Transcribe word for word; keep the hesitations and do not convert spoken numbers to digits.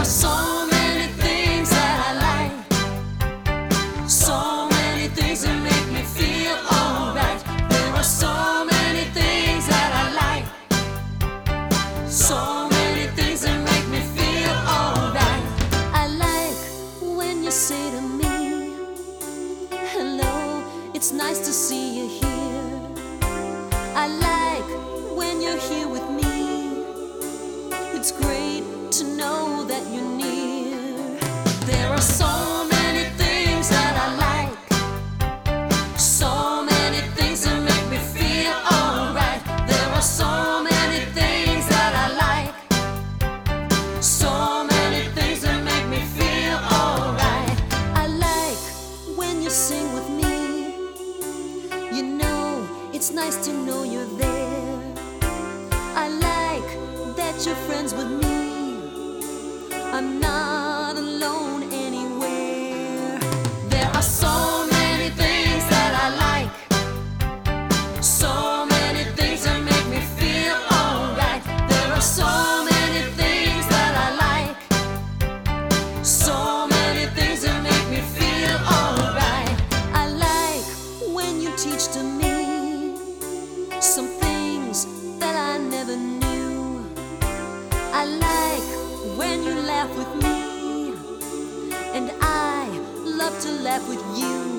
are so many things that I like, so many things that make me feel alright. There are so many things that I like, so many things that make me feel alright. I like when you say to me, hello, it's nice to see you here. I like when you're here with me. It's great to know that you're near. There are so many things that I like, so many things that make me feel alright. There are so many things that I like, so many things that make me feel alright. I like when you sing with me. You know, it's nice to know you're there. I like that you're friends with me. I'm not alone anywhere. There are so many things that I like, so many things that make me feel alright. There are so many things that I like, so many things that make me feel alright. I like when you teach to me some things that I never knew. I like when you laugh with me, and I love to laugh with you.